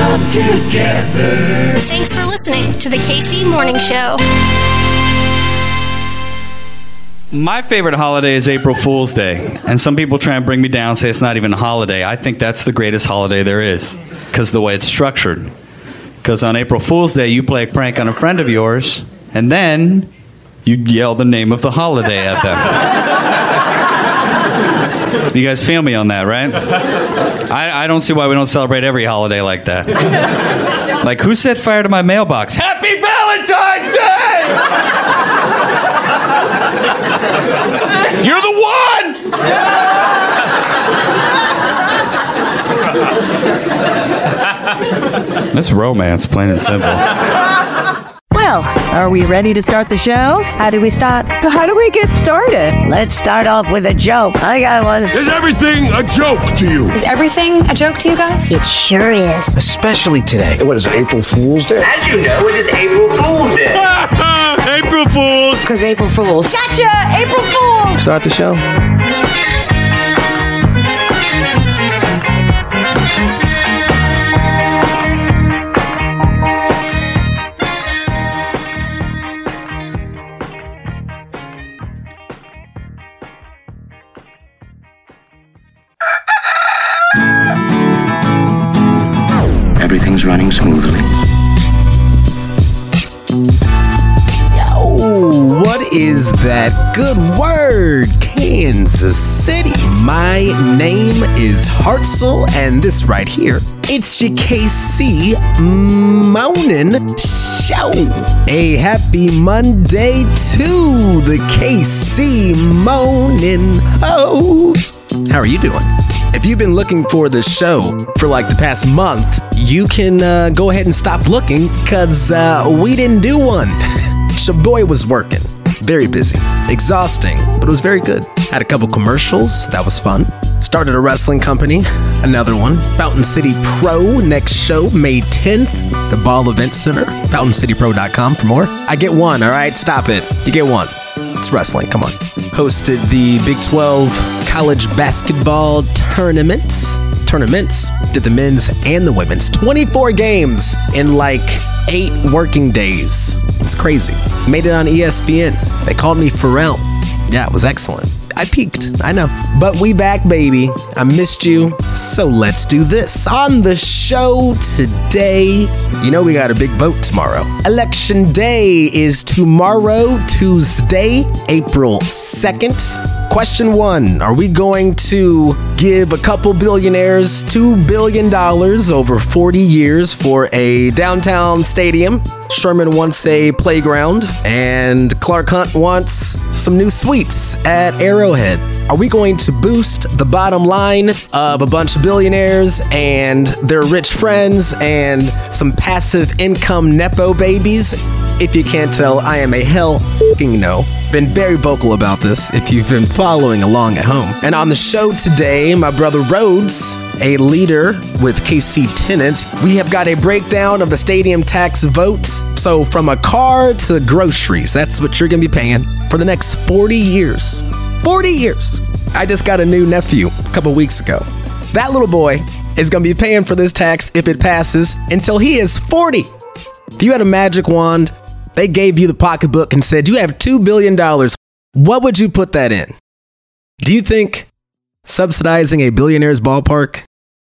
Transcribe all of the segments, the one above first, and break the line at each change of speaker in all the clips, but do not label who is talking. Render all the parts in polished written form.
come together.
Thanks for listening to the KC Morning Show.
My favorite holiday is April Fool's Day. And some people try and bring me down and say it's not even a holiday. I think that's the greatest holiday there is because of the way it's structured. Because on April Fool's Day, you play a prank on a friend of yours, and then you yell the name of the holiday at them. You guys feel me on that, right? I don't see why we don't celebrate every holiday like that. Like, who set fire to my mailbox? Happy Valentine's Day! You're the one! That's romance, plain and simple.
Well, are we ready to start the show?
How do we start?
How do we get started?
Let's start off with a joke. I got one.
Is everything a joke to you?
Is everything a joke to you guys?
It sure is.
Especially today.
What is it, April Fool's Day?
As you know, it is April Fool's Day.
April Fools!
Because April Fools.
Gotcha! April Fools!
Start the show.
Everything's running smoothly.
What is that good word? Kansas City. My name is Hartzell, and this right here, it's your KC Morning Show. A happy Monday to the KC Morning host. How are you doing? If you've been looking for this show for like the past month, you can go ahead and stop looking because we didn't do one. Your boy was working. Very busy. Exhausting, but it was very good. Had a couple commercials. That was fun. Started a wrestling company. Another one. Fountain City Pro. Next show, May 10th. The Ball Event Center. FountainCityPro.com for more. I get one, all right? Stop it. You get one. It's wrestling. Come on. Hosted the Big 12 college basketball tournaments. Did the men's and the women's. 24 games in like 8 working days. It's crazy. Made it on ESPN. They called me Pharrell. Yeah, it was excellent. I peaked, I know. But we back, baby. I missed you. So let's do this. On the show today, you know we got a big vote tomorrow. Election day is tomorrow, Tuesday, April 2nd. Question 1, are we going to give a couple billionaires $2 billion over 40 years for a downtown stadium? Sherman wants a playground, and Clark Hunt wants some new suites at Arrowhead. Are we going to boost the bottom line of a bunch of billionaires and their rich friends and some passive income Nepo babies? If you can't tell, I am a hell f***ing no. Been very vocal about this if you've been following along at home. And on the show today, my brother Rhodes, a leader with KC Tenants, we have got a breakdown of the stadium tax votes. So from a car to groceries, that's what you're going to be paying for the next 40 years. 40 years. I just got a new nephew a couple weeks ago. That little boy is going to be paying for this tax if it passes until he is 40. If you had a magic wand, they gave you the pocketbook and said, you have $2 billion. What would you put that in? Do you think subsidizing a billionaire's ballpark,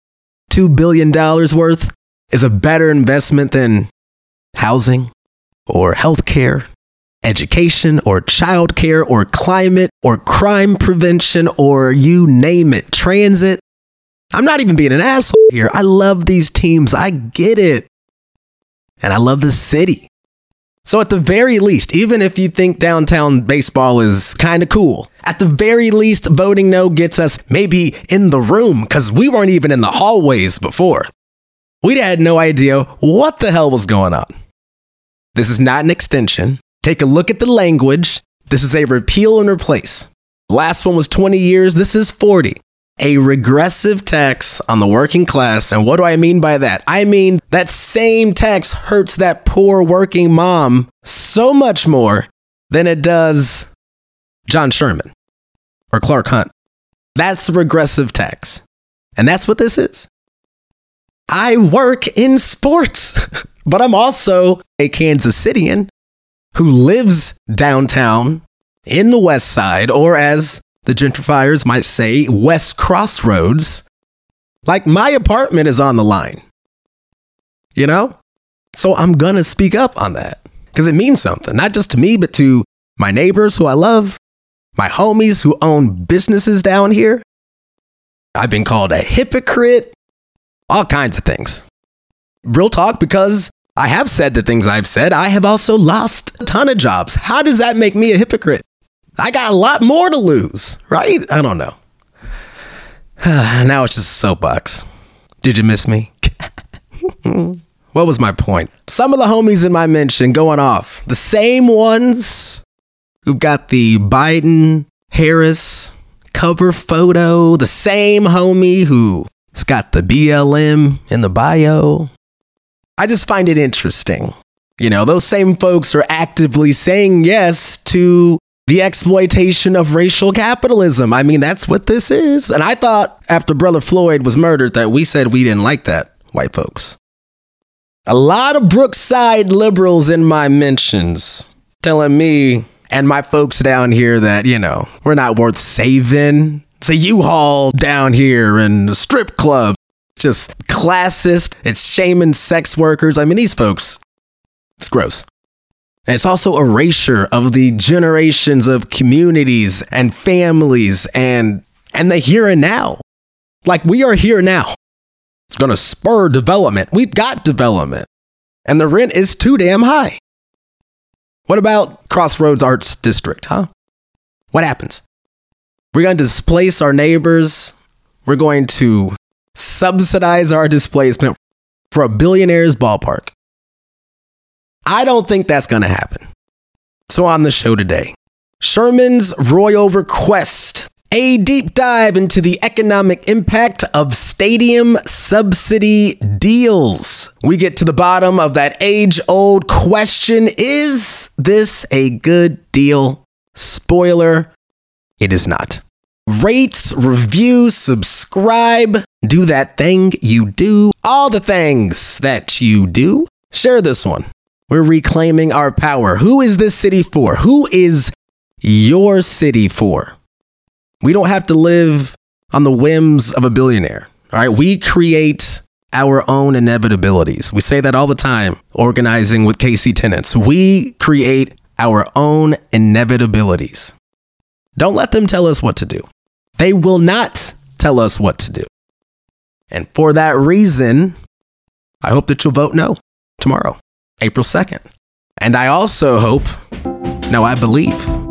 $2 billion worth, is a better investment than housing or healthcare, education or childcare or climate or crime prevention or you name it, transit? I'm not even being an asshole here. I love these teams. I get it. And I love the city. So at the very least, even if you think downtown baseball is kind of cool, at the very least, voting no gets us maybe in the room because we weren't even in the hallways before. We had no idea what the hell was going on. This is not an extension. Take a look at the language. This is a repeal and replace. Last one was 20 years. This is 40. A regressive tax on the working class. And what do I mean by that? I mean that same tax hurts that poor working mom so much more than it does John Sherman or Clark Hunt. That's a regressive tax. And that's what this is. I work in sports, but I'm also a Kansas Citian who lives downtown in the West Side, or as the gentrifiers might say, West Crossroads. Like, my apartment is on the line, you know? So I'm gonna speak up on that because it means something, not just to me, but to my neighbors who I love, my homies who own businesses down here. I've been called a hypocrite, all kinds of things. Real talk, because I have said the things I've said, I have also lost a ton of jobs. How does that make me a hypocrite? I got a lot more to lose, right? I don't know. Now it's just a soapbox. Did you miss me? What was my point? Some of the homies in my mention going off. The same ones who've got the Biden-Harris cover photo. The same homie who's got the BLM in the bio. I just find it interesting. You know, those same folks are actively saying yes to the exploitation of racial capitalism. I mean, that's what this is. And I thought after Brother Floyd was murdered that we said we didn't like that, white folks. A lot of Brookside liberals in my mentions telling me and my folks down here that, you know, we're not worth saving. It's a U-Haul down here and a strip club. Just classist. It's shaming sex workers. I mean, these folks, it's gross. And it's also erasure of the generations of communities and families and the here and now. Like, we are here now. It's going to spur development. We've got development. And the rent is too damn high. What about Crossroads Arts District, huh? What happens? We're going to displace our neighbors. We're going to subsidize our displacement for a billionaire's ballpark. I don't think that's going to happen. So on the show today, Sherman's royal request, a deep dive into the economic impact of stadium subsidy deals. We get to the bottom of that age-old question, is this a good deal? Spoiler, it is not. Rate, review, subscribe, do that thing you do, all the things that you do. Share this one. We're reclaiming our power. Who is this city for? Who is your city for? We don't have to live on the whims of a billionaire. All right. We create our own inevitabilities. We say that all the time, organizing with KC Tenants. We create our own inevitabilities. Don't let them tell us what to do. They will not tell us what to do. And for that reason, I hope that you'll vote no tomorrow, April 2nd. And I also hope, no, I believe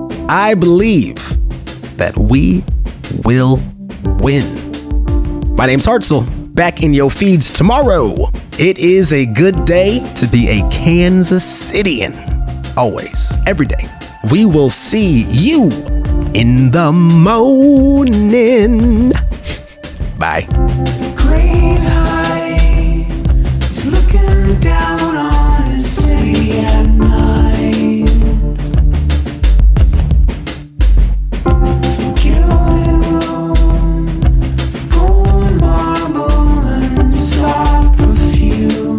that we will win. My name's Hartzell, back in your feeds tomorrow. It is a good day to be a Kansas Citian. Always, every day. We will see you in the morning. Bye.
Great height is looking down on a city at night. From gilded room, of gold marble and soft perfume.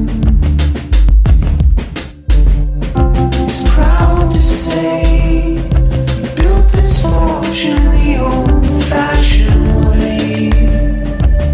He's proud to say he built his fortune the old-fashioned way.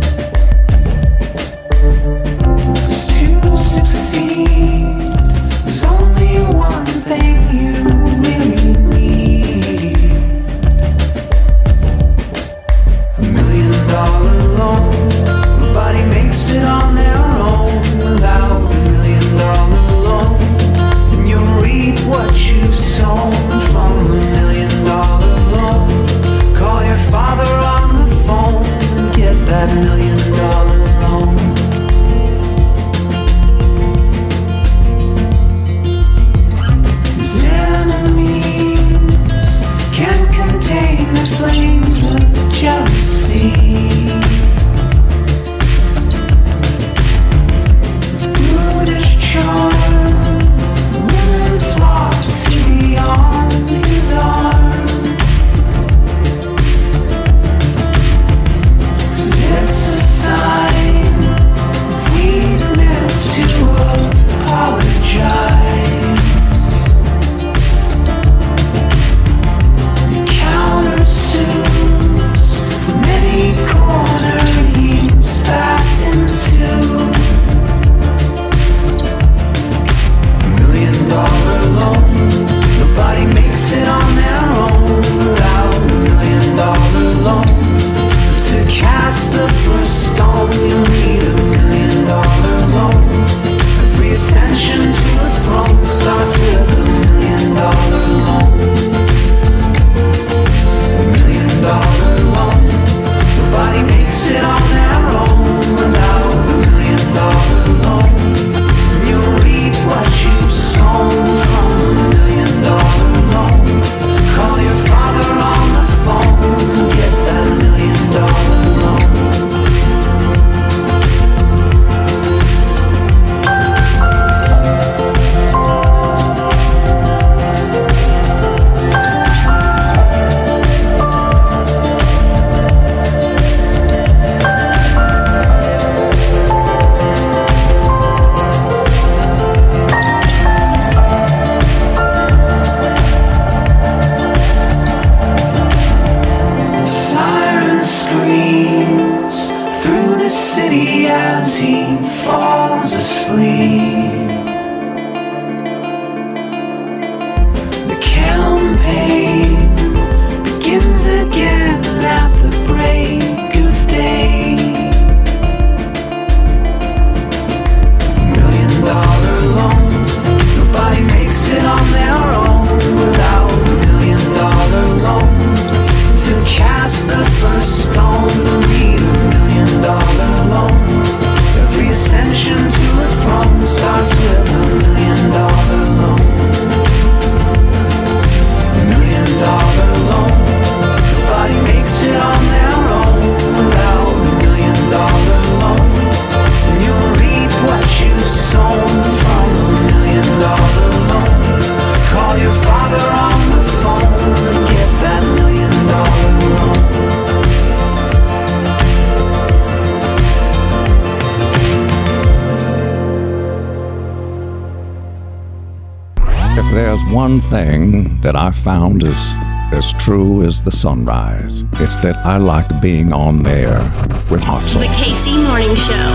city as he falls asleep. The campaign begins again at the break of day. $1 million loan, nobody makes it on their own without $1 million loan. To cast the first stone, they'll need $1 million loan. Every ascension to a throne starts with $1 million loan. $1 million loan. Nobody makes it on their own without $1 million loan. And you'll reap what you've sown from $1 million loan. Call your father on the phone and get that $1 million loan.
If there's one thing that I found is as true as the sunrise, it's that I like being on there with Hartzell.
The KC Morning Show.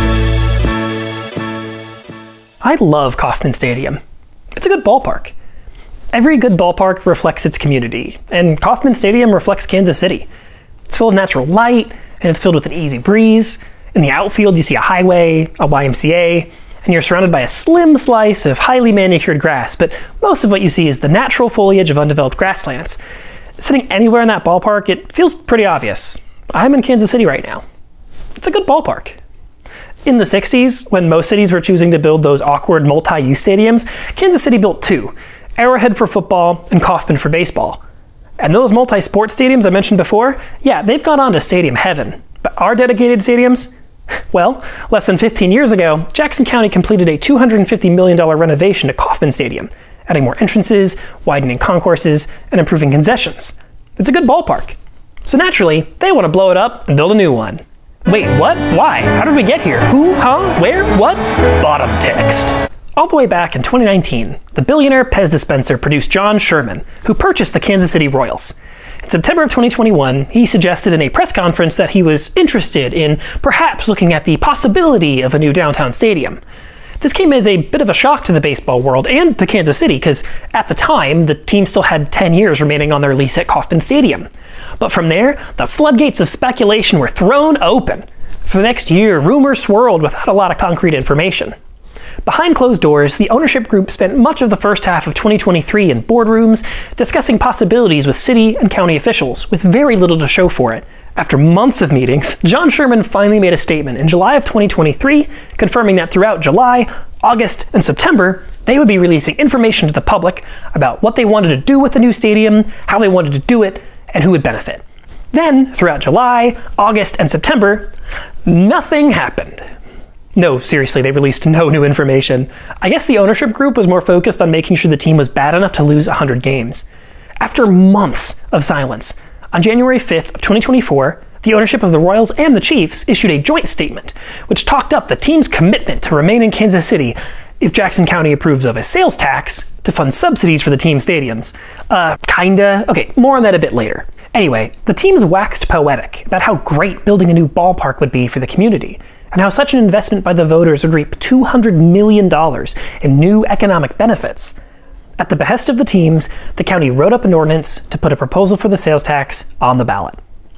I love Kauffman Stadium. It's a good ballpark. Every good ballpark reflects its community, and Kauffman Stadium reflects Kansas City. It's full of natural light, and it's filled with an easy breeze. In the outfield, you see a highway, a YMCA, and you're surrounded by a slim slice of highly manicured grass, but most of what you see is the natural foliage of undeveloped grasslands. Sitting anywhere in that ballpark, it feels pretty obvious. I'm in Kansas City right now. It's a good ballpark. In the 60s, when most cities were choosing to build those awkward multi-use stadiums, Kansas City built two: Arrowhead for football and Kauffman for baseball. And those multi-sport stadiums I mentioned before, yeah, they've gone on to stadium heaven. But our dedicated stadiums? Well, less than 15 years ago, Jackson County completed a $250 million renovation to Kauffman Stadium, adding more entrances, widening concourses, and improving concessions. It's a good ballpark. So naturally, they want to blow it up and build a new one. Wait, what? Why? How did we get here? Who? Huh? Where? What? Bottom text. All the way back in 2019, the billionaire Pez dispenser produced John Sherman, who purchased the Kansas City Royals. In September of 2021, he suggested in a press conference that he was interested in perhaps looking at the possibility of a new downtown stadium. This came as a bit of a shock to the baseball world and to Kansas City, because at the time, the team still had 10 years remaining on their lease at Kauffman Stadium. But from there, the floodgates of speculation were thrown open. For the next year, rumors swirled without a lot of concrete information. Behind closed doors, the ownership group spent much of the first half of 2023 in boardrooms, discussing possibilities with city and county officials, with very little to show for it. After months of meetings, John Sherman finally made a statement in July of 2023, confirming that throughout July, August, and September, they would be releasing information to the public about what they wanted to do with the new stadium, how they wanted to do it, and who would benefit. Then, throughout July, August, and September, nothing happened. No, seriously, they released no new information. I guess the ownership group was more focused on making sure the team was bad enough to lose 100 games. After months of silence, on January 5th of 2024, the ownership of the Royals and the Chiefs issued a joint statement, which talked up the team's commitment to remain in Kansas City if Jackson County approves of a sales tax to fund subsidies for the team stadiums. Kinda. Okay, more on that a bit later. Anyway, the teams waxed poetic about how great building a new ballpark would be for the community, and how such an investment by the voters would reap $200 million in new economic benefits. At the behest of the teams, the county wrote up an ordinance to put a proposal for the sales tax on the ballot.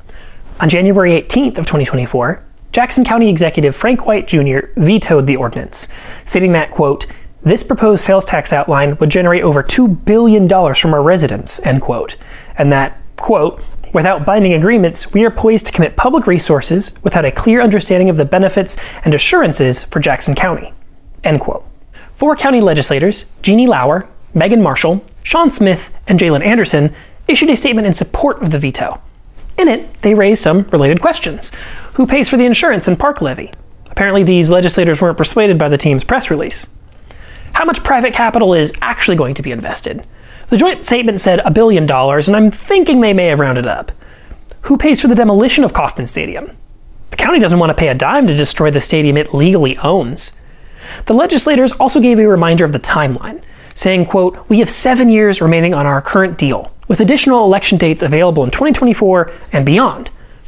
On January 18th of 2024, Jackson County Executive Frank White Jr. vetoed the ordinance, stating that, quote, "This proposed sales tax outline would generate over $2 billion from our residents," end quote, and that, quote, "Without binding agreements, we are poised to commit public resources without a clear understanding of the benefits and assurances for Jackson County," end quote. 4 county legislators, Jeannie Lauer, Megan Marshall, Sean Smith, and Jalen Anderson, issued a statement in support of the veto. In it, they raised some related questions. Who pays for the insurance and park levy? Apparently these legislators weren't persuaded by the team's press release. How much private capital is actually going to be invested? The joint statement said $1 billion, and I'm thinking they may have rounded up. Who pays for the demolition of Kauffman Stadium? The county doesn't want to pay a dime to destroy the stadium it legally owns. The legislators also gave a reminder of the timeline, saying, quote, "We have 7 years remaining on our current deal, with additional election dates available in 2024 and beyond.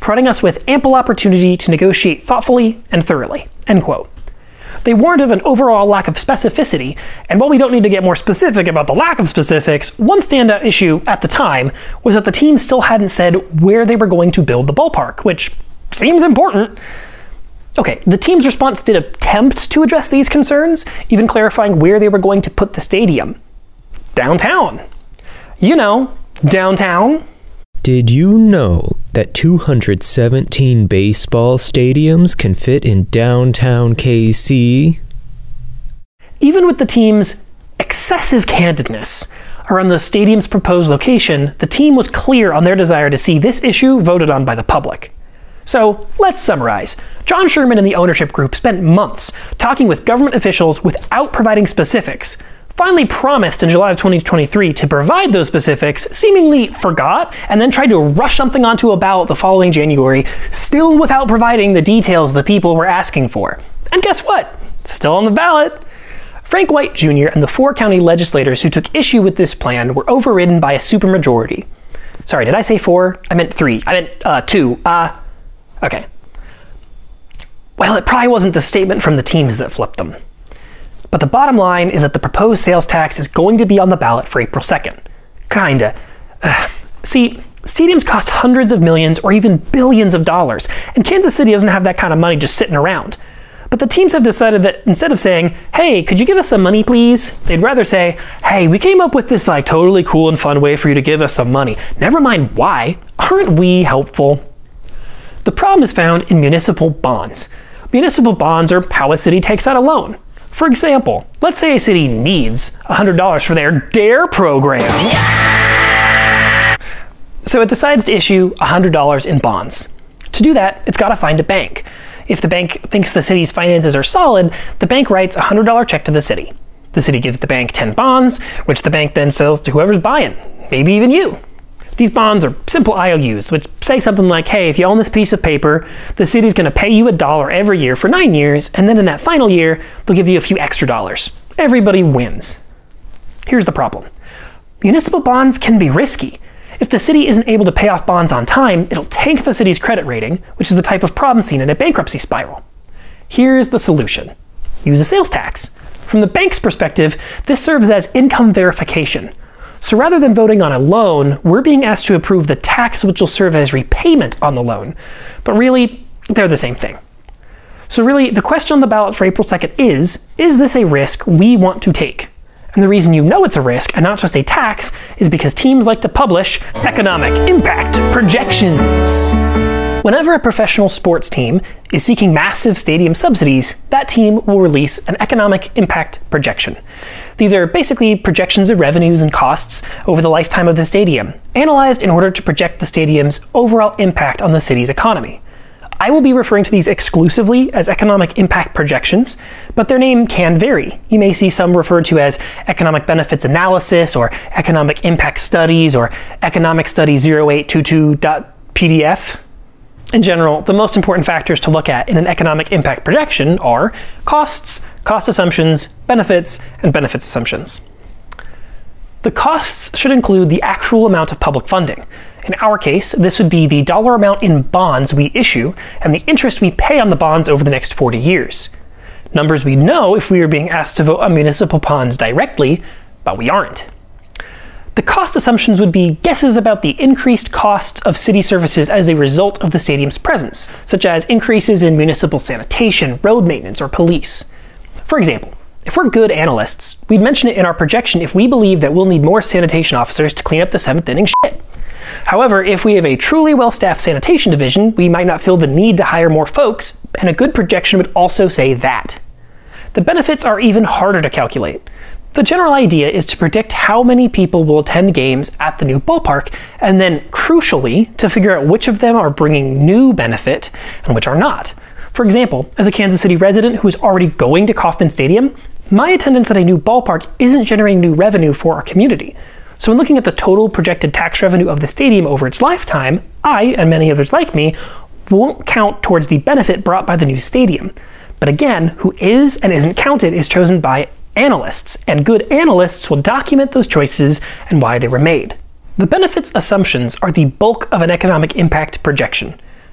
providing us with ample opportunity to negotiate thoughtfully and thoroughly, end quote. They warned of an overall lack of specificity, and while we don't need to get more specific about the lack of specifics, one standout issue at the time was that the team still hadn't said where they were going to build the ballpark, which seems important. Okay, the team's response did attempt to address these concerns, even clarifying where they were going to put the stadium. Downtown. You know, downtown.
Did you know that 217 baseball stadiums can fit in downtown KC?
Even with the team's excessive candidness around the stadium's proposed location, the team was clear on their desire to see this issue voted on by the public. So, let's summarize. John Sherman and the ownership group spent months talking with government officials without providing specifics, finally promised in July of 2023 to provide those specifics, seemingly forgot, and then tried to rush something onto a ballot the following January, still without providing the details the people were asking for. And guess what? Still on the ballot. Frank White Jr. and the 4 county legislators who took issue with this plan were overridden by a supermajority. Sorry, did I say 4? I meant 3. I meant 2. Okay. Well, it probably wasn't the statement from the teams that flipped them. But the bottom line is that the proposed sales tax is going to be on the ballot for April 2nd. Kinda. See, stadiums cost hundreds of millions or even billions of dollars, and Kansas City doesn't have that kind of money just sitting around. But the teams have decided that instead of saying, hey, could you give us some money please? They'd rather say, hey, we came up with this totally cool and fun way for you to give us some money. Never mind why. Aren't we helpful? The problem is found in municipal bonds. Municipal bonds are how a city takes out a loan. For example, let's say a city needs $100 for their DARE program. So it decides to issue $100 in bonds. To do that, it's got to find a bank. If the bank thinks the city's finances are solid, the bank writes a $100 check to the city. The city gives the bank 10 bonds, which the bank then sells to whoever's buying, maybe even you. These bonds are simple IOUs, which say something like, hey, if you own this piece of paper, the city's going to pay you $1 every year for 9 years, and then in that final year, they'll give you a few extra dollars. Everybody wins. Here's the problem. Municipal bonds can be risky. If the city isn't able to pay off bonds on time, it'll tank the city's credit rating, which is the type of problem seen in a bankruptcy spiral. Here's the solution. Use a sales tax. From the bank's perspective, this serves as income verification. So rather than voting on a loan, we're being asked to approve the tax which will serve as repayment on the loan. But really, they're the same thing. So really, the question on the ballot for April 2nd is this a risk we want to take? And the reason you know it's a risk and not just a tax is because teams like to publish economic impact projections. Whenever a professional sports team is seeking massive stadium subsidies, that team will release an economic impact projection. These are basically projections of revenues and costs over the lifetime of the stadium, analyzed in order to project the stadium's overall impact on the city's economy. I will be referring to these exclusively as economic impact projections, but their name can vary. You may see some referred to as economic benefits analysis, or economic impact studies, or economic study 0822.pdf. In general, the most important factors to look at in an economic impact projection are costs, cost assumptions, benefits, and benefits assumptions. The costs should include the actual amount of public funding. In our case, this would be the dollar amount in bonds we issue and the interest we pay on the bonds over the next 40 years. Numbers we know if we were being asked to vote on municipal bonds directly, but we aren't. The cost assumptions would be guesses about the increased costs of city services as a result of the stadium's presence, such as increases in municipal sanitation, road maintenance, or police. For example, if we're good analysts, we'd mention it in our projection if we believe that we'll need more sanitation officers to clean up the 7th inning shit. However, if we have a truly well-staffed sanitation division, we might not feel the need to hire more folks, and a good projection would also say that. The benefits are even harder to calculate. The general idea is to predict how many people will attend games at the new ballpark, and then, crucially, to figure out which of them are bringing new benefit and which are not. For example, as a Kansas City resident who is already going to Kauffman Stadium, my attendance at a new ballpark isn't generating new revenue for our community. So when looking at the total projected tax revenue of the stadium over its lifetime, I, and many others like me, won't count towards the benefit brought by the new stadium. But again, who is and isn't counted is chosen by analysts, and good analysts will document those choices and why they were made. The benefits assumptions are the bulk of an economic impact projection.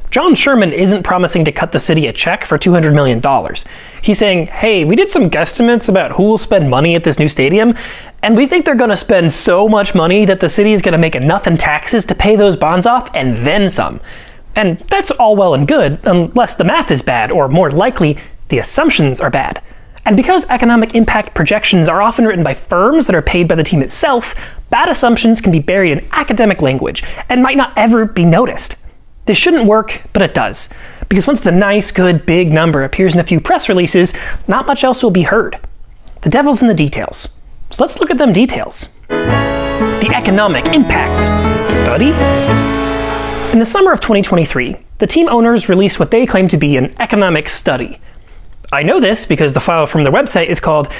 John Sherman isn't promising to cut the city a check for $200 million. He's saying, hey, we did some guesstimates about who will spend money at this new stadium, and we think they're going to spend so much money that the city is going to make enough in taxes to pay those bonds off and then some. And that's all well and good, unless the math is bad, or more likely, the assumptions are bad. And because economic impact projections are often written by firms that are paid by the team itself, bad assumptions can be buried in academic language and might not ever be noticed. This shouldn't work, but it does. Because once the nice, good, big number appears in a few press releases, not much else will be heard. The devil's in the details. So let's look at them details. The economic impact study? In the summer of 2023, the team owners released what they claim to be an economic study. I know this because the file from their website is called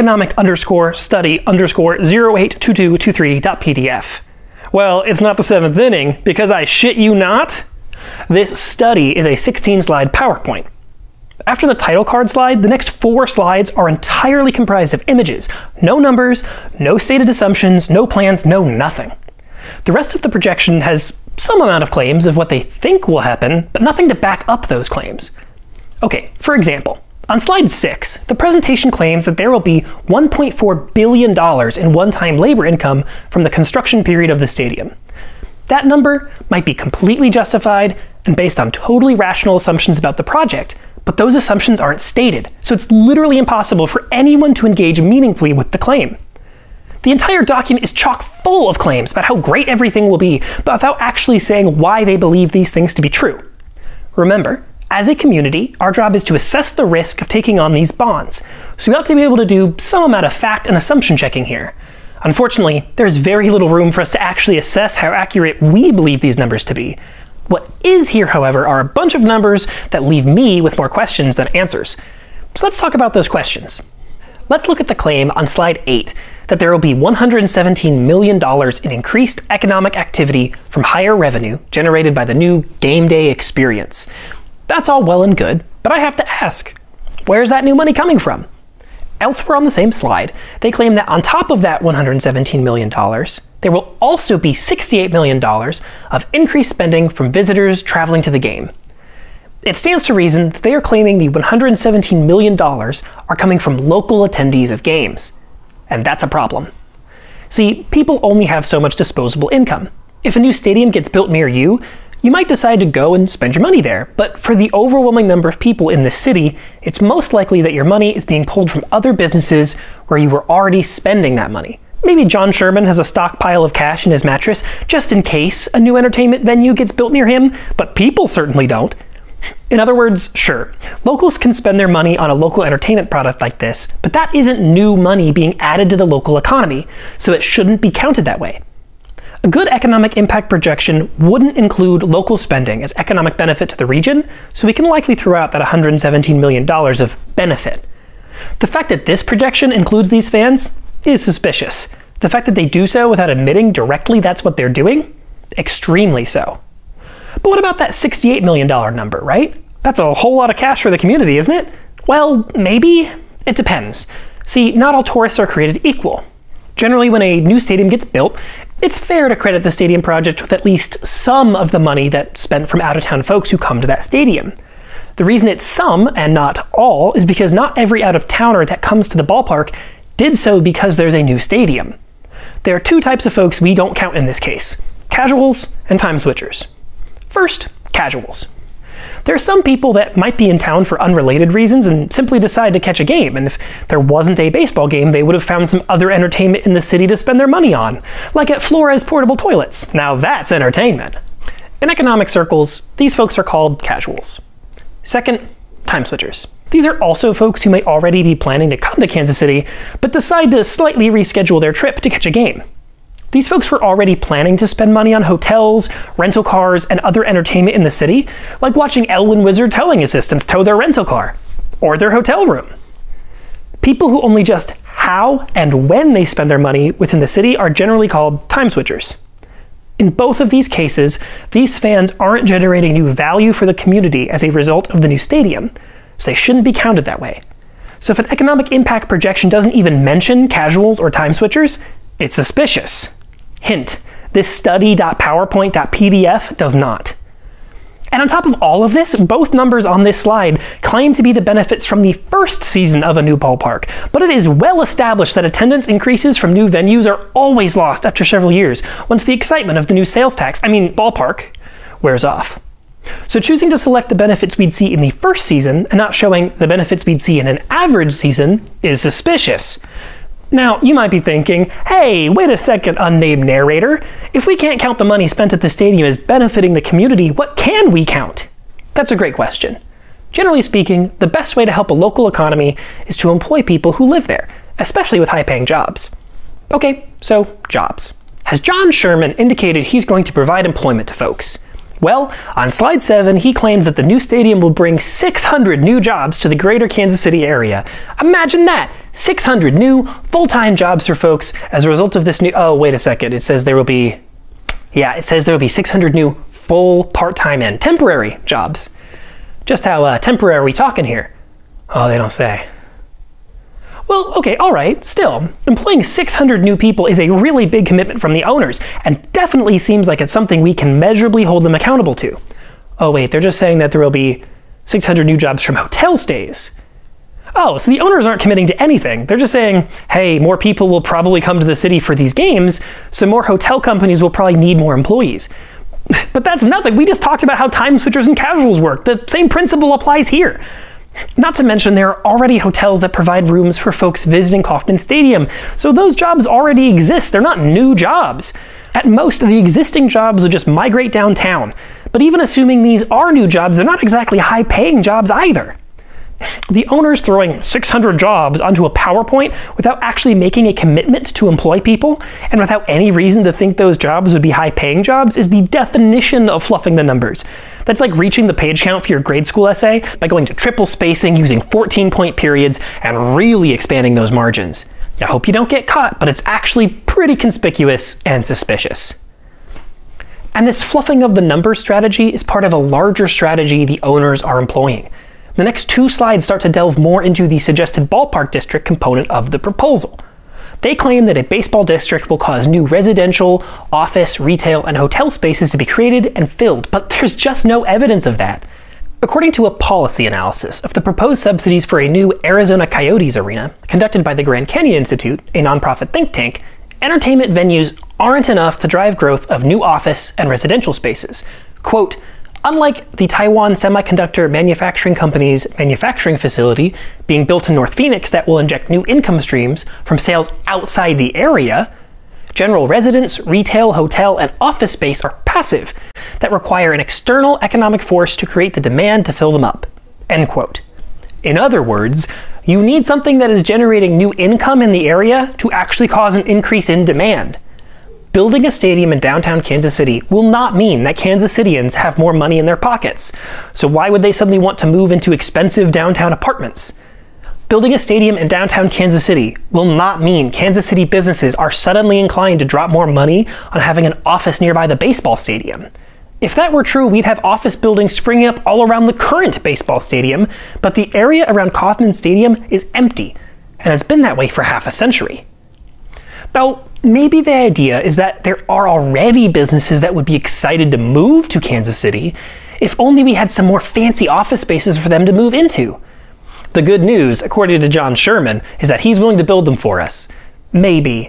economic_study_082223.pdf. Well, it's not the 7th inning, because I shit you not. This study is a 16-slide PowerPoint. After the title card slide, the next 4 slides are entirely comprised of images. No numbers, no stated assumptions, no plans, no nothing. The rest of the projection has some amount of claims of what they think will happen, but nothing to back up those claims. Okay, for example, on slide 6, the presentation claims that there will be $1.4 billion in one-time labor income from the construction period of the stadium. That number might be completely justified and based on totally rational assumptions about the project, but those assumptions aren't stated, so it's literally impossible for anyone to engage meaningfully with the claim. The entire document is chock full of claims about how great everything will be, but without actually saying why they believe these things to be true. Remember, as a community, our job is to assess the risk of taking on these bonds, so we ought to be able to do some amount of fact and assumption checking here. Unfortunately, there's very little room for us to actually assess how accurate we believe these numbers to be. What is here, however, are a bunch of numbers that leave me with more questions than answers. So let's talk about those questions. Let's look at the claim on slide 8 that there will be $117 million in increased economic activity from higher revenue generated by the new game day experience. That's all well and good, but I have to ask, where's that new money coming from? Elsewhere on the same slide, they claim that on top of that $117 million, there will also be $68 million of increased spending from visitors traveling to the game. It stands to reason that they are claiming the $117 million are coming from local attendees of games. And that's a problem. See, people only have so much disposable income. If a new stadium gets built near you, you might decide to go and spend your money there, but for the overwhelming number of people in this city, it's most likely that your money is being pulled from other businesses where you were already spending that money. Maybe John Sherman has a stockpile of cash in his mattress just in case a new entertainment venue gets built near him, but people certainly don't. In other words, sure, locals can spend their money on a local entertainment product like this, but that isn't new money being added to the local economy, so it shouldn't be counted that way. A good economic impact projection wouldn't include local spending as economic benefit to the region, so we can likely throw out that $117 million of benefit. The fact that this projection includes these fans is suspicious. The fact that they do so without admitting directly that's what they're doing? Extremely so. But what about that $68 million number, right? That's a whole lot of cash for the community, isn't it? Well, maybe. It depends. See, not all tourists are created equal. Generally, when a new stadium gets built, it's fair to credit the stadium project with at least some of the money that's spent from out-of-town folks who come to that stadium. The reason it's some and not all is because not every out-of-towner that comes to the ballpark did so because there's a new stadium. There are 2 types of folks we don't count in this case: casuals and time switchers. First, casuals. There are some people that might be in town for unrelated reasons and simply decide to catch a game, and if there wasn't a baseball game, they would have found some other entertainment in the city to spend their money on, like at Flores Portable Toilets. Now that's entertainment. In economic circles, these folks are called casuals. Second, time switchers. These are also folks who may already be planning to come to Kansas City, but decide to slightly reschedule their trip to catch a game. These folks were already planning to spend money on hotels, rental cars, and other entertainment in the city, like watching Elwyn Wizard towing assistants tow their rental car, or their hotel room. People who only just how and when they spend their money within the city are generally called time switchers. In both of these cases, these fans aren't generating new value for the community as a result of the new stadium, so they shouldn't be counted that way. So if an economic impact projection doesn't even mention casuals or time switchers, it's suspicious. Hint, this study.powerpoint.pdf does not. And on top of all of this, both numbers on this slide claim to be the benefits from the first season of a new ballpark. But it is well established that attendance increases from new venues are always lost after several years, once the excitement of the new sales tax, ballpark, wears off. So choosing to select the benefits we'd see in the first season and not showing the benefits we'd see in an average season is suspicious. Now, you might be thinking, hey, wait a second, unnamed narrator. If we can't count the money spent at the stadium as benefiting the community, what can we count? That's a great question. Generally speaking, the best way to help a local economy is to employ people who live there, especially with high-paying jobs. Okay, so jobs. Has John Sherman indicated he's going to provide employment to folks? Well, on slide 7, he claimed that the new stadium will bring 600 new jobs to the greater Kansas City area. Imagine that! 600 new full-time jobs for folks as a result of this new... Oh, wait a second. It says there will be 600 new full, part-time, and temporary jobs. Just how temporary are we talking here? Oh, they don't say. Well, okay, alright, still, employing 600 new people is a really big commitment from the owners, and definitely seems like it's something we can measurably hold them accountable to. Oh wait, they're just saying that there will be 600 new jobs from hotel stays. Oh, so the owners aren't committing to anything. They're just saying, hey, more people will probably come to the city for these games, so more hotel companies will probably need more employees. But that's nothing. We just talked about how time switchers and casuals work. The same principle applies here. Not to mention there are already hotels that provide rooms for folks visiting Kauffman Stadium, so those jobs already exist. They're not new jobs. At most, the existing jobs will just migrate downtown. But even assuming these are new jobs, they're not exactly high-paying jobs either. The owners throwing 600 jobs onto a PowerPoint without actually making a commitment to employ people, and without any reason to think those jobs would be high-paying jobs, is the definition of fluffing the numbers. That's like reaching the page count for your grade school essay by going to triple spacing using 14-point periods and really expanding those margins. I hope you don't get caught, but it's actually pretty conspicuous and suspicious. And this fluffing of the numbers strategy is part of a larger strategy the owners are employing. The next 2 slides start to delve more into the suggested ballpark district component of the proposal. They claim that a baseball district will cause new residential, office, retail, and hotel spaces to be created and filled, but there's just no evidence of that. According to a policy analysis of the proposed subsidies for a new Arizona Coyotes arena, conducted by the Grand Canyon Institute, a nonprofit think tank, entertainment venues aren't enough to drive growth of new office and residential spaces. Quote, unlike the Taiwan Semiconductor Manufacturing Company's manufacturing facility being built in North Phoenix that will inject new income streams from sales outside the area, general residence, retail, hotel, and office space are passive, that require an external economic force to create the demand to fill them up. End quote. In other words, you need something that is generating new income in the area to actually cause an increase in demand. Building a stadium in downtown Kansas City will not mean that Kansas Cityans have more money in their pockets. So why would they suddenly want to move into expensive downtown apartments? Building a stadium in downtown Kansas City will not mean Kansas City businesses are suddenly inclined to drop more money on having an office nearby the baseball stadium. If that were true, we'd have office buildings springing up all around the current baseball stadium, but the area around Kauffman Stadium is empty, and it's been that way for half a century. Now, maybe the idea is that there are already businesses that would be excited to move to Kansas City if only we had some more fancy office spaces for them to move into. The good news, according to John Sherman, is that he's willing to build them for us. Maybe.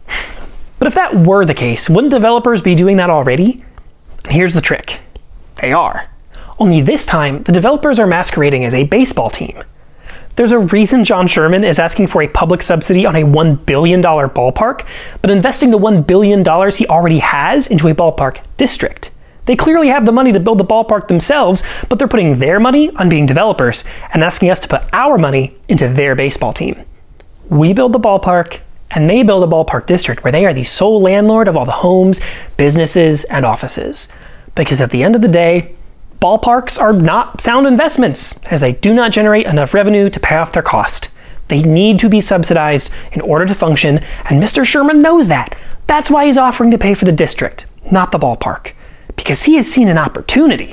But if that were the case, wouldn't developers be doing that already? And here's the trick. They are. Only this time, the developers are masquerading as a baseball team. There's a reason John Sherman is asking for a public subsidy on a $1 billion ballpark, but investing the $1 billion he already has into a ballpark district. They clearly have the money to build the ballpark themselves, but they're putting their money on being developers and asking us to put our money into their baseball team. We build the ballpark, and they build a ballpark district where they are the sole landlord of all the homes, businesses, and offices. Because at the end of the day, ballparks are not sound investments, as they do not generate enough revenue to pay off their cost. They need to be subsidized in order to function, and Mr. Sherman knows that. That's why he's offering to pay for the district, not the ballpark. Because he has seen an opportunity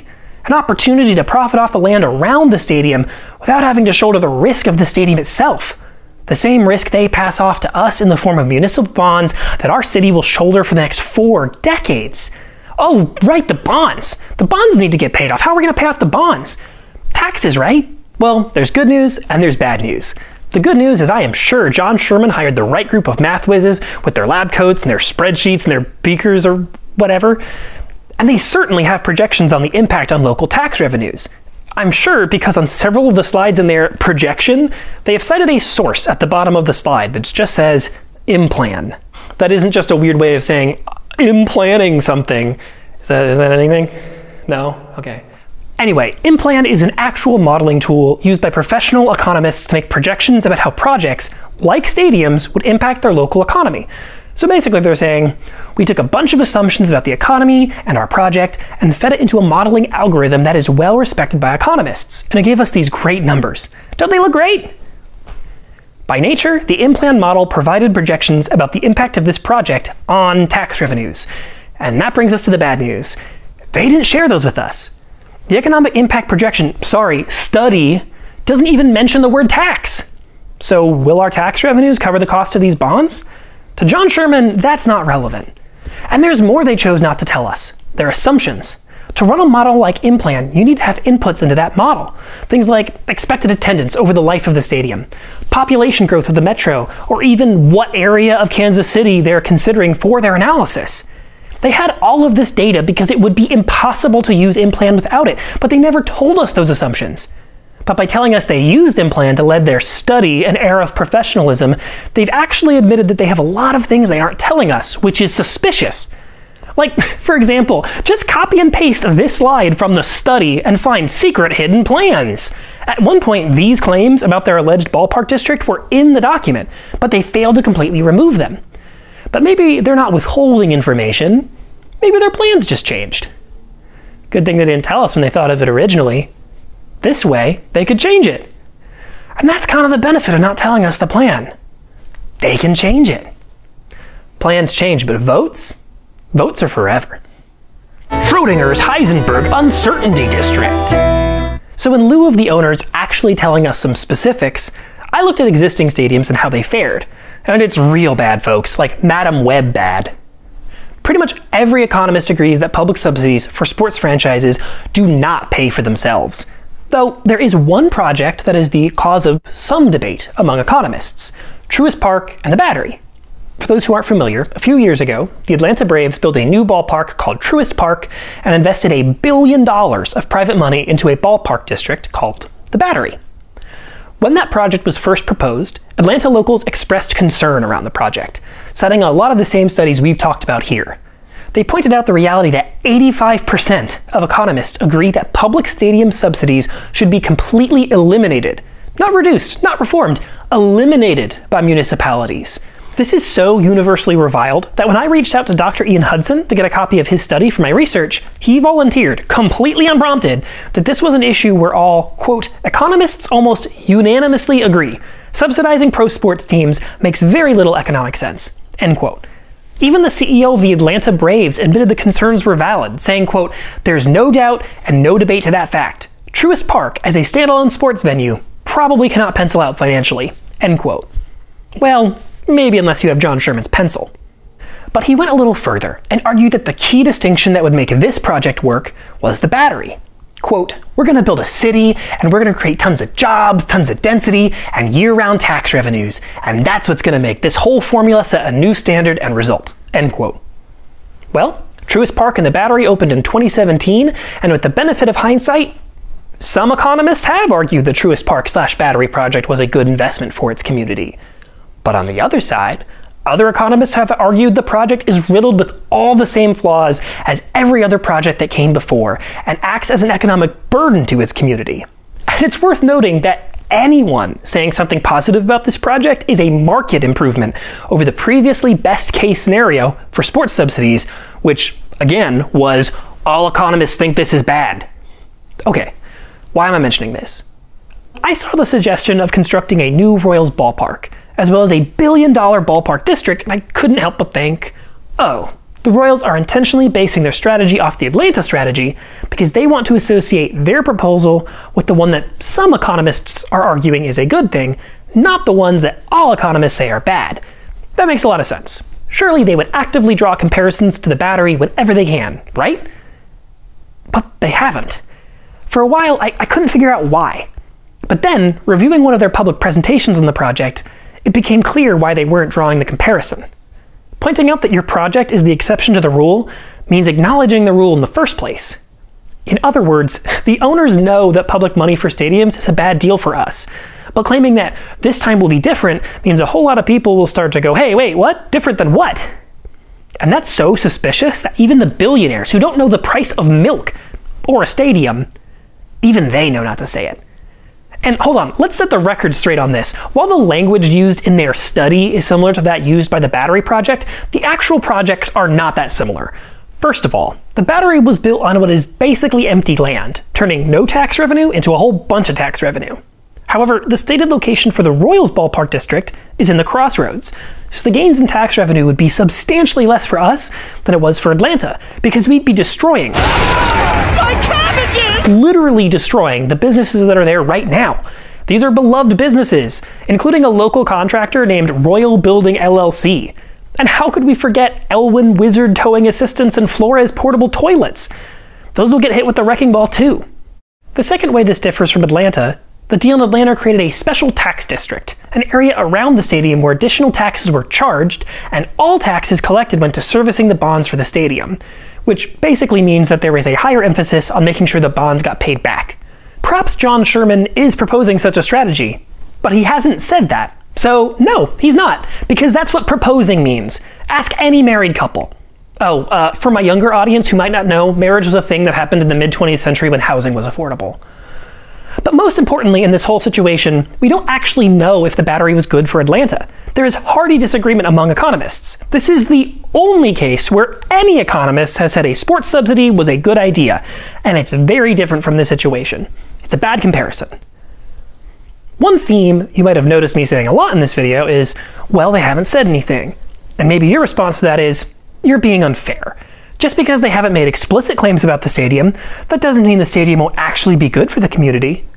to profit off the land around the stadium without having to shoulder the risk of the stadium itself. The same risk they pass off to us in the form of municipal bonds that our city will shoulder for the next 4 decades. Oh, right, the bonds. The bonds need to get paid off. How are we going to pay off the bonds? Taxes, right? Well, there's good news and there's bad news. The good news is I am sure John Sherman hired the right group of math whizzes with their lab coats and their spreadsheets and their beakers or whatever. And they certainly have projections on the impact on local tax revenues. I'm sure because on several of the slides in their projection, they have cited a source at the bottom of the slide that just says Implan. That isn't just a weird way of saying implanting something. Is that anything? No? Okay. Anyway, Implan is an actual modeling tool used by professional economists to make projections about how projects, like stadiums, would impact their local economy. So basically they're saying, we took a bunch of assumptions about the economy and our project and fed it into a modeling algorithm that is well respected by economists, and it gave us these great numbers. Don't they look great? By nature, the Implan model provided projections about the impact of this project on tax revenues. And that brings us to the bad news. They didn't share those with us. The economic impact projection, study, doesn't even mention the word tax. So will our tax revenues cover the cost of these bonds? To John Sherman, that's not relevant. And there's more they chose not to tell us. Their assumptions. To run a model like Implan, you need to have inputs into that model. Things like expected attendance over the life of the stadium, population growth of the metro, or even what area of Kansas City they're considering for their analysis. They had all of this data because it would be impossible to use Implan without it, but they never told us those assumptions. But by telling us they used Implan to lead their study an era of professionalism, they've actually admitted that they have a lot of things they aren't telling us, which is suspicious. Like, for example, just copy and paste this slide from the study and find secret hidden plans. At one point, these claims about their alleged ballpark district were in the document, but they failed to completely remove them. But maybe they're not withholding information. Maybe their plans just changed. Good thing they didn't tell us when they thought of it originally. This way, they could change it. And that's kind of the benefit of not telling us the plan. They can change it. Plans change, but votes are forever. Schrodinger's Heisenberg Uncertainty District. So in lieu of the owners actually telling us some specifics, I looked at existing stadiums and how they fared. And it's real bad, folks, like Madam Web bad. Pretty much every economist agrees that public subsidies for sports franchises do not pay for themselves. Though there is one project that is the cause of some debate among economists: Truist Park and the Battery. For those who aren't familiar, a few years ago, the Atlanta Braves built a new ballpark called Truist Park and invested $1 billion of private money into a ballpark district called the Battery. When that project was first proposed, Atlanta locals expressed concern around the project, citing a lot of the same studies we've talked about here. They pointed out the reality that 85% of economists agree that public stadium subsidies should be completely eliminated, not reduced, not reformed, eliminated by municipalities. This is so universally reviled that when I reached out to Dr. Ian Hudson to get a copy of his study for my research, he volunteered, completely unprompted, that this was an issue where all, quote, economists almost unanimously agree. Subsidizing pro sports teams makes very little economic sense, end quote. Even the CEO of the Atlanta Braves admitted the concerns were valid, saying, quote, there's no doubt and no debate to that fact. Truist Park, as a standalone sports venue, probably cannot pencil out financially, end quote. Well, maybe unless you have John Sherman's pencil. But he went a little further and argued that the key distinction that would make this project work was the Battery. Quote, we're going to build a city and we're going to create tons of jobs, tons of density, and year-round tax revenues, and that's what's going to make this whole formula set a new standard and result, end quote. Well, Truist Park and the Battery opened in 2017, and with the benefit of hindsight, some economists have argued the Truist Park/Battery project was a good investment for its community. But on the other side, other economists have argued the project is riddled with all the same flaws as every other project that came before and acts as an economic burden to its community. And it's worth noting that anyone saying something positive about this project is a market improvement over the previously best case scenario for sports subsidies, which, again, was all economists think this is bad. Okay, why am I mentioning this? I saw the suggestion of constructing a new Royals ballpark, as well as a $1 billion ballpark district, and I couldn't help but think, oh, the Royals are intentionally basing their strategy off the Atlanta strategy because they want to associate their proposal with the one that some economists are arguing is a good thing, not the ones that all economists say are bad. That makes a lot of sense. Surely they would actively draw comparisons to the Battery whenever they can, right? But they haven't. For a while, I couldn't figure out why. But then, reviewing one of their public presentations on the project, it became clear why they weren't drawing the comparison. Pointing out that your project is the exception to the rule means acknowledging the rule in the first place. In other words, the owners know that public money for stadiums is a bad deal for us, but claiming that this time will be different means a whole lot of people will start to go, hey, wait, what? Different than what? And that's so suspicious that even the billionaires who don't know the price of milk or a stadium, even they know not to say it. And hold on, let's set the record straight on this. While the language used in their study is similar to that used by the Battery project, the actual projects are not that similar. First of all, the Battery was built on what is basically empty land, turning no tax revenue into a whole bunch of tax revenue. However, the stated location for the Royals ballpark district is in the Crossroads, so the gains in tax revenue would be substantially less for us than it was for Atlanta, because we'd be destroying, literally destroying the businesses that are there right now. These are beloved businesses, including a local contractor named Royal Building LLC. And how could we forget Elwyn Wizard Towing Assistance and Flores Portable Toilets? Those will get hit with the wrecking ball too. The second way this differs from Atlanta, the deal in Atlanta created a special tax district, an area around the stadium where additional taxes were charged, and all taxes collected went to servicing the bonds for the stadium, which basically means that there was a higher emphasis on making sure the bonds got paid back. Perhaps John Sherman is proposing such a strategy, but he hasn't said that. So no, he's not, because that's what proposing means. Ask any married couple. Oh, for my younger audience who might not know, marriage was a thing that happened in the mid-20th century when housing was affordable. But most importantly in this whole situation, we don't actually know if the Battery was good for Atlanta. There is hearty disagreement among economists. This is the only case where any economist has said a sports subsidy was a good idea, and it's very different from this situation. It's a bad comparison. One theme you might have noticed me saying a lot in this video is, well, they haven't said anything. And maybe your response to that is, you're being unfair. Just because they haven't made explicit claims about the stadium, that doesn't mean the stadium will actually be good for the community.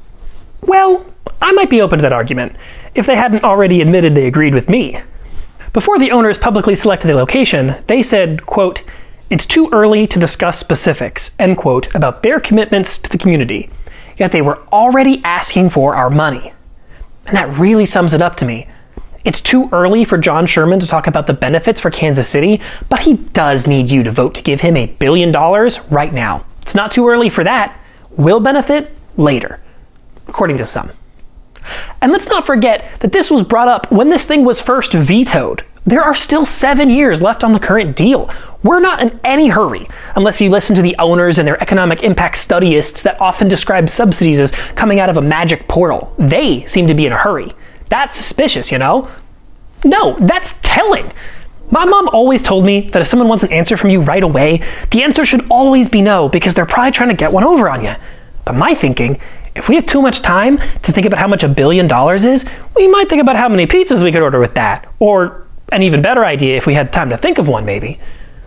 Well, I might be open to that argument, if they hadn't already admitted they agreed with me. Before the owners publicly selected a location, they said, quote, "It's too early to discuss specifics," end quote, about their commitments to the community. Yet they were already asking for our money. And that really sums it up to me. It's too early for John Sherman to talk about the benefits for Kansas City, but he does need you to vote to give him $1 billion right now. It's not too early for that. Will benefit later, according to some. And let's not forget that this was brought up when this thing was first vetoed. There are still 7 years left on the current deal. We're not in any hurry, unless you listen to the owners and their economic impact studyists that often describe subsidies as coming out of a magic portal. They seem to be in a hurry. That's suspicious, you know? No, that's telling. My mom always told me that if someone wants an answer from you right away, the answer should always be no, because they're probably trying to get one over on you. But my thinking, if we have too much time to think about how much $1 billion is, we might think about how many pizzas we could order with that. Or an even better idea if we had time to think of one, maybe.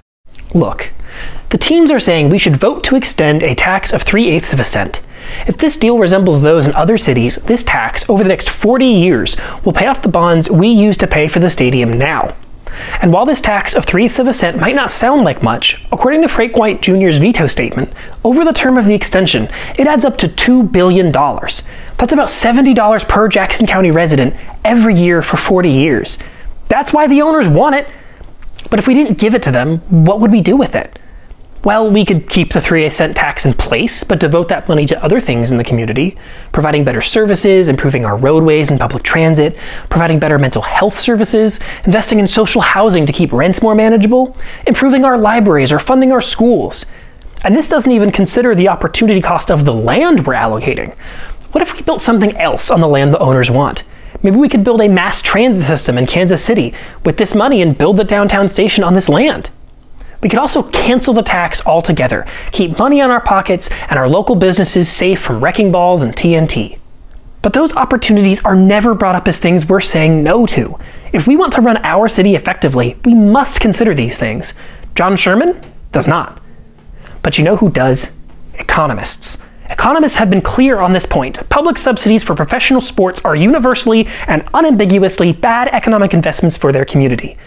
Look, the teams are saying we should vote to extend a tax of 3/8 of a cent. If this deal resembles those in other cities, this tax, over the next 40 years, will pay off the bonds we use to pay for the stadium now. And while this tax of 3/8 of a cent might not sound like much, according to Frank White Jr.'s veto statement, over the term of the extension, it adds up to $2 billion. That's about $70 per Jackson County resident every year for 40 years. That's why the owners want it. But if we didn't give it to them, what would we do with it? Well, we could keep the 3/8 cent tax in place, but devote that money to other things in the community, providing better services, improving our roadways and public transit, providing better mental health services, investing in social housing to keep rents more manageable, improving our libraries or funding our schools. And this doesn't even consider the opportunity cost of the land we're allocating. What if we built something else on the land the owners want? Maybe we could build a mass transit system in Kansas City with this money and build the downtown station on this land. We could also cancel the tax altogether, keep money on our pockets, and our local businesses safe from wrecking balls and TNT. But those opportunities are never brought up as things we're saying no to. If we want to run our city effectively, we must consider these things. John Sherman does not. But you know who does? Economists. Economists have been clear on this point. Public subsidies for professional sports are universally and unambiguously bad economic investments for their community.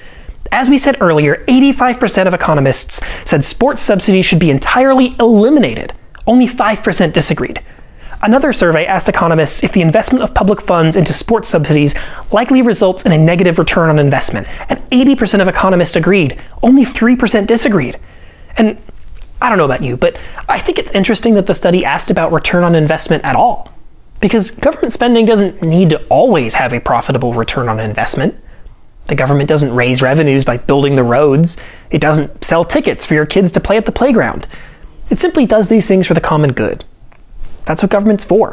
As we said earlier, 85% of economists said sports subsidies should be entirely eliminated. Only 5% disagreed. Another survey asked economists if the investment of public funds into sports subsidies likely results in a negative return on investment, and 80% of economists agreed. Only 3% disagreed. And I don't know about you, but I think it's interesting that the study asked about return on investment at all. Because government spending doesn't need to always have a profitable return on investment. The government doesn't raise revenues by building the roads. It doesn't sell tickets for your kids to play at the playground. It simply does these things for the common good. That's what government's for.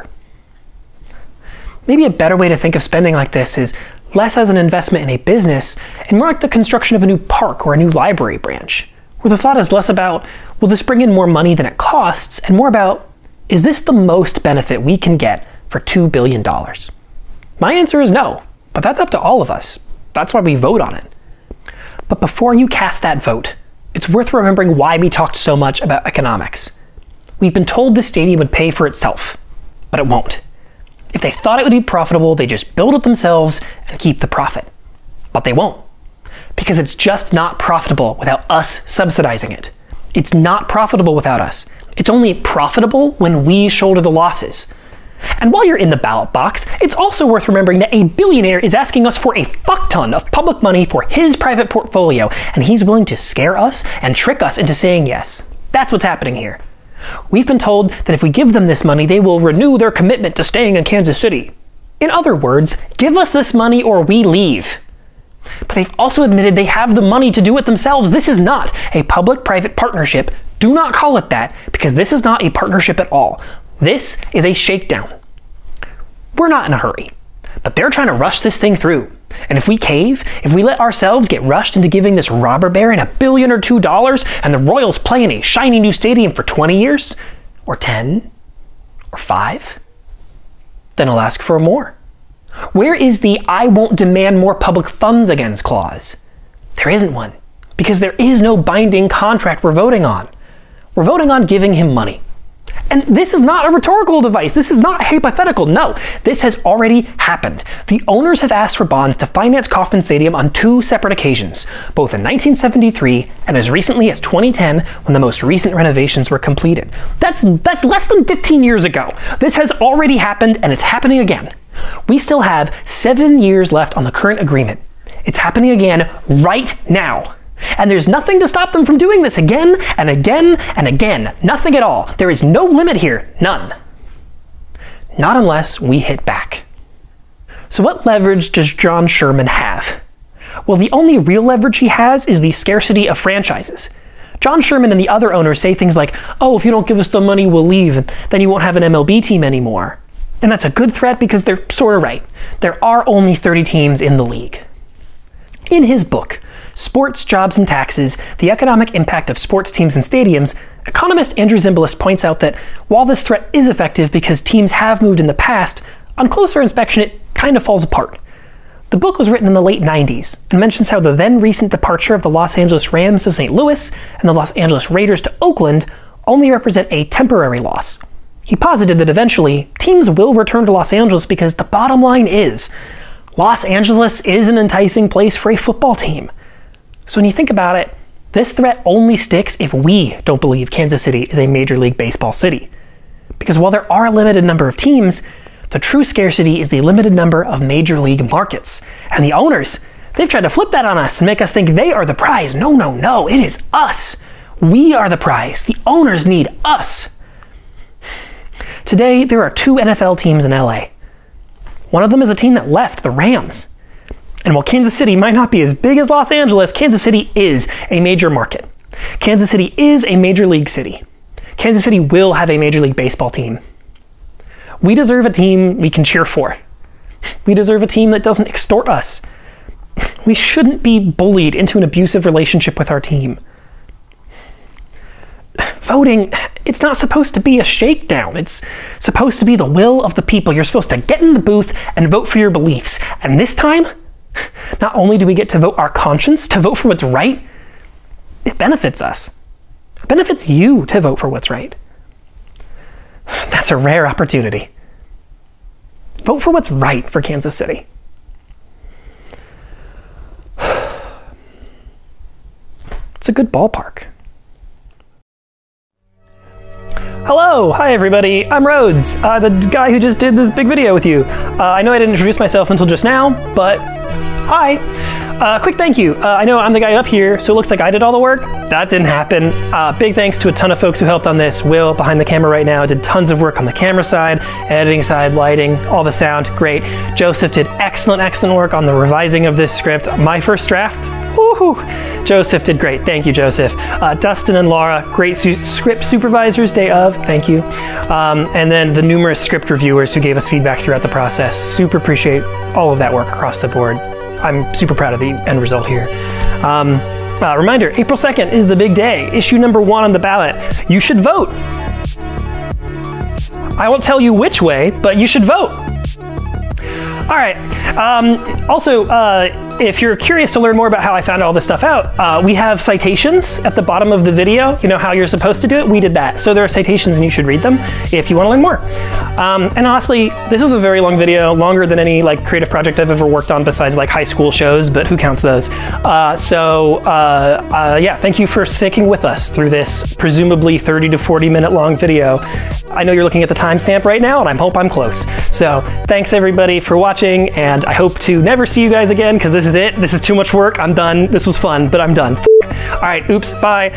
Maybe a better way to think of spending like this is less as an investment in a business and more like the construction of a new park or a new library branch, where the thought is less about, will this bring in more money than it costs, and more about, is this the most benefit we can get for $2 billion? My answer is no, but that's up to all of us. That's why we vote on it. But before you cast that vote, it's worth remembering why we talked so much about economics. We've been told the stadium would pay for itself, but it won't. If they thought it would be profitable, they just build it themselves and keep the profit. But they won't, because it's just not profitable without us subsidizing it. It's not profitable without us. It's only profitable when we shoulder the losses. And while you're in the ballot box, it's also worth remembering that a billionaire is asking us for a fuck ton of public money for his private portfolio, and he's willing to scare us and trick us into saying yes. That's what's happening here. We've been told that if we give them this money, they will renew their commitment to staying in Kansas City. In other words, give us this money or we leave. But they've also admitted they have the money to do it themselves. This is not a public-private partnership. Do not call it that, because this is not a partnership at all. This is a shakedown. We're not in a hurry, but they're trying to rush this thing through. And if we cave, if we let ourselves get rushed into giving this robber baron $1 billion or $2 billion, and the Royals play in a shiny new stadium for 20 years, or 10, or 5, then I'll ask for more. Where is the I won't demand more public funds against clause? There isn't one, because there is no binding contract we're voting on. We're voting on giving him money. And this is not a rhetorical device. This is not hypothetical. No, this has already happened. The owners have asked for bonds to finance Kauffman Stadium on 2 separate occasions, both in 1973 and as recently as 2010 when the most recent renovations were completed. That's less than 15 years ago. This has already happened and it's happening again. We still have 7 years left on the current agreement. It's happening again right now. And there's nothing to stop them from doing this again and again and again. Nothing at all. There is no limit here. None. Not unless we hit back. So what leverage does John Sherman have? Well, the only real leverage he has is the scarcity of franchises. John Sherman and the other owners say things like, oh, if you don't give us the money, we'll leave, and then you won't have an MLB team anymore. And that's a good threat because they're sort of right. There are only 30 teams in the league. In his book, Sports, Jobs, and Taxes, The Economic Impact of Sports Teams and Stadiums, economist Andrew Zimbalist points out that while this threat is effective because teams have moved in the past, on closer inspection it kind of falls apart. The book was written in the late 90s and mentions how the then recent departure of the Los Angeles Rams to St. Louis and the Los Angeles Raiders to Oakland only represent a temporary loss. He posited that eventually, teams will return to Los Angeles because the bottom line is, Los Angeles is an enticing place for a football team. So when you think about it, this threat only sticks if we don't believe Kansas City is a Major League Baseball city. Because while there are a limited number of teams, the true scarcity is the limited number of Major League markets. And the owners, they've tried to flip that on us and make us think they are the prize. No, it is us. We are the prize. The owners need us. Today, there are 2 NFL teams in LA. One of them is a team that left, the Rams. And while Kansas City might not be as big as Los Angeles, Kansas City is a major market. Kansas City is a major league city. Kansas City will have a Major League Baseball team. We deserve a team we can cheer for. We deserve a team that doesn't extort us. We shouldn't be bullied into an abusive relationship with our team. Voting, it's not supposed to be a shakedown. It's supposed to be the will of the people. You're supposed to get in the booth and vote for your beliefs. And this time, not only do we get to vote our conscience, to vote for what's right, it benefits us. It benefits you to vote for what's right. That's a rare opportunity. Vote for what's right for Kansas City. It's a good ballpark. Hello, hi everybody, I'm Rhodes, the guy who just did this big video with you. I know I didn't introduce myself until just now, but hi. Quick thank you. I know I'm the guy up here, so it looks like I did all the work. That didn't happen. Big thanks to a ton of folks who helped on this. Will, behind the camera right now, did tons of work on the camera side, editing side, lighting, all the sound, great. Joseph did excellent work on the revising of this script. My first draft, woohoo! Joseph did great. Thank you, Joseph. Dustin and Laura, great script supervisors day of. Thank you. And then the numerous script reviewers who gave us feedback throughout the process. Super appreciate all of that work across the board. I'm super proud of the end result here. Reminder, April 2nd is the big day. Issue number 1 on the ballot. You should vote. I won't tell you which way, but you should vote. All right. Also, if you're curious to learn more about how I found all this stuff out, we have citations at the bottom of the video. You know how you're supposed to do it? We did that. So there are citations and you should read them if you want to learn more. And honestly, this was a very long video, longer than any like creative project I've ever worked on besides like high school shows, but who counts those? Yeah, thank you for sticking with us through this presumably 30 to 40 minute long video. I know you're looking at the timestamp right now and I hope I'm close. So thanks everybody for watching, and I hope to never see you guys again because this is it. This is too much work. I'm done. This was fun, but I'm done. All right, oops, bye.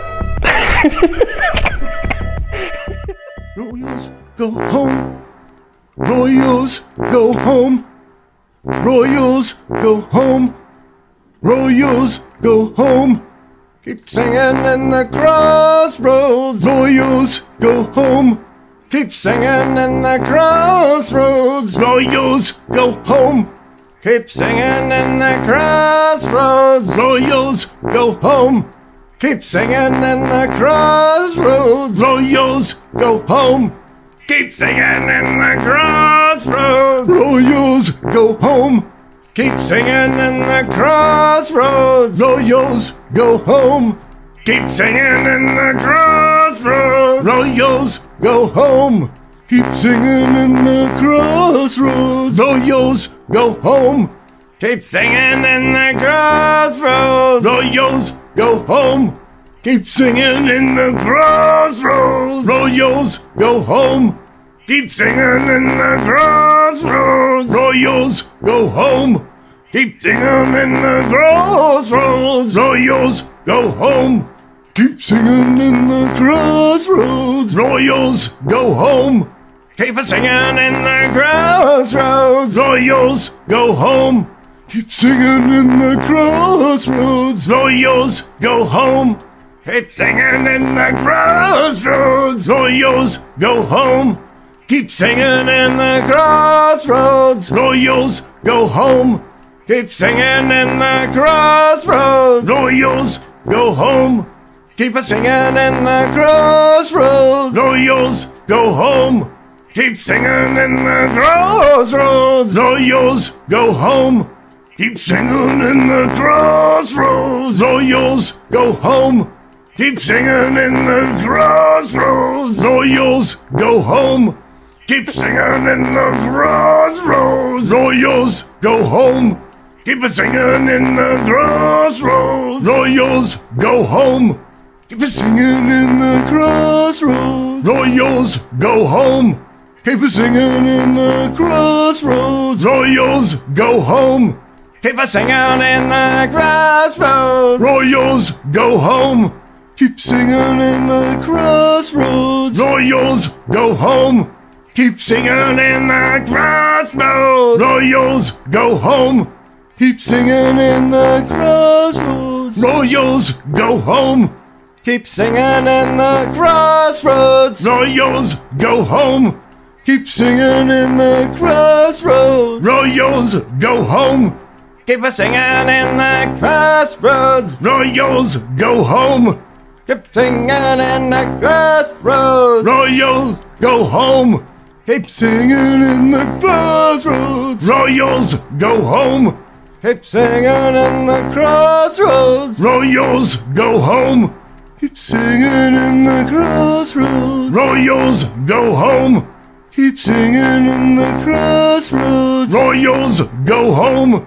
Royals, go home. Royals, go home. Royals, go home. Royals, go home. Keep singing in the crossroads. Royals, go home. Keep singing in the crossroads. Royals, go home. Keep singing in the crossroads. Royals, go home. Keep singing in the crossroads. Royals, go home. Keep singing in the crossroads. Royals, go home. Keep singing in the crossroads. Royals, go home. Keep singing in the crossroads. Royals, go home. Keep singing in the crossroads. Royals, go home. Keep singing in the crossroads. Royals, go home. Keep singing in the crossroads. Royals, go home. Keep singing in the crossroads. Royals, go home. Keep singing in the crossroads. Royals, go home. Keep singing in the crossroads. Royals, go home. Keep singing in the crossroads. Royals, go home. Keep singing in the crossroads. Royals, go home. Keep singing in the crossroads. Royals, go home. Keep singing in the crossroads. Royals, go home. Keep singing in the crossroads. Royals, go home. Keep singing in the crossroads. Royals, go home. Keep singing in the crossroads. Royals, go home. Keep singing in the crossroads. Royals, go home. Keep singing in the crossroads. Royals, go home. Keep singing in the crossroads. Royals, go home. Keep singing in the crossroads. Royals, go home. Keep singing in the crossroads. Royals, go home. Keep singing in the crossroads. Royals, go home. Keep singing in the crossroads. Royals, go home. Keep singing in the crossroads. Royals, go home. Keep singing in the crossroads. Royals, go home. Keep singing in the crossroads. Royals, go home. Keep singing in the crossroads. Royals, go home. Keep singing in the crossroads. Royals, go home. Keep singing in the crossroads. Royals, go home. Keep singing in the crossroads. Royals, go home. Keep singing in the crossroads. Royals, go home. Keep singing in the crossroads. Royals, go home. Keep singing in the crossroads. Royals, go home. Keep singing in the crossroads. Royals, go home.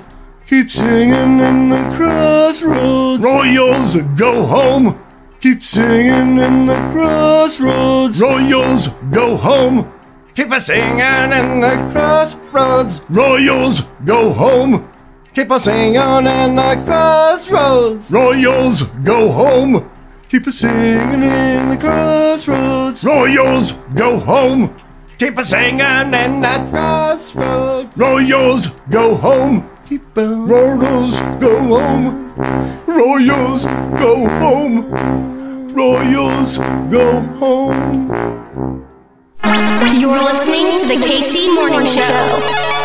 keep singing in the crossroads. Royals, go home. Keep singing in the crossroads. Royals, go home. Keep a singing in the crossroads. Royals, go home. Keep a singing in the crossroads. Royals, go home. Keep a singing in the crossroads. Royals, go home. Keep a singing in the crossroads. Royals, go home. Keep a Royals, go home. Royals, go home. Royals, go home.
You're listening to the KC Morning Show.